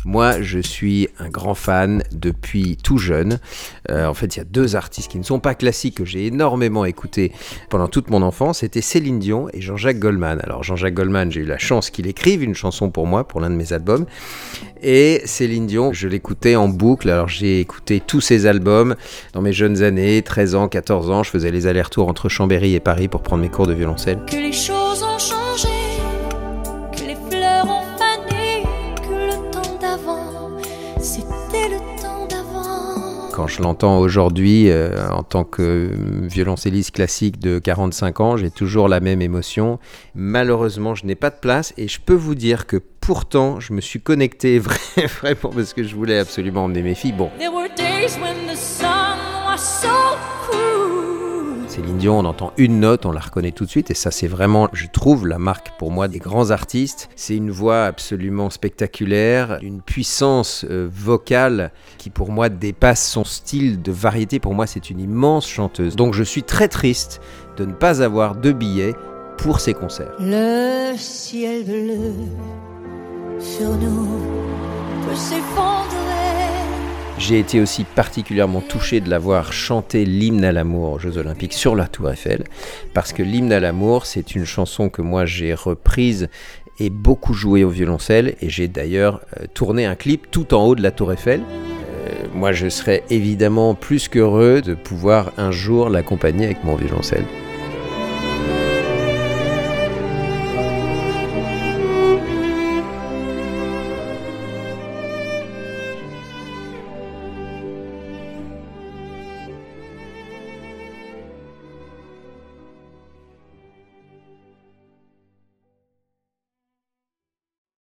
Moi, je suis un grand fan depuis tout jeune. En fait, il y a 2 artistes qui ne sont pas classiques que j'ai énormément écoutés pendant toute mon enfance. C'était Céline Dion et Jean-Jacques Goldman. Alors, Jean-Jacques Goldman, j'ai eu la chance qu'il écrive une chanson pour moi, pour l'un de mes albums. Et Céline Dion, je l'écoutais en boucle. Alors, j'ai écouté tous ses albums dans mes jeunes années, 13 ans, 14 ans. Je faisais les allers-retours entre Chambéry et Paris pour prendre mes cours de violoncelle. Que les choses ont changé, que les fleurs ont fané, que le temps d'avant, c'était le temps d'avant. Quand je l'entends aujourd'hui, en tant que violoncelliste classique de 45 ans, j'ai toujours la même émotion. Malheureusement, je n'ai pas de place et je peux vous dire que pourtant, je me suis connecté vraiment parce que je voulais absolument emmener mes filles. Bon. There were days when the sun was so cool. Céline Dion, on entend une note, on la reconnaît tout de suite et ça c'est vraiment, je trouve, la marque pour moi des grands artistes. C'est une voix absolument spectaculaire, une puissance vocale qui pour moi dépasse son style de variété. Pour moi c'est une immense chanteuse. Donc je suis très triste de ne pas avoir de billets pour ces concerts. Le ciel bleu sur nous peut s'effondrer. J'ai été aussi particulièrement touché de la voir chanter l'hymne à l'amour aux Jeux Olympiques sur la Tour Eiffel, parce que l'hymne à l'amour, c'est une chanson que moi j'ai reprise et beaucoup jouée au violoncelle, et j'ai d'ailleurs tourné un clip tout en haut de la Tour Eiffel. Moi je serais évidemment plus qu'heureux de pouvoir un jour l'accompagner avec mon violoncelle.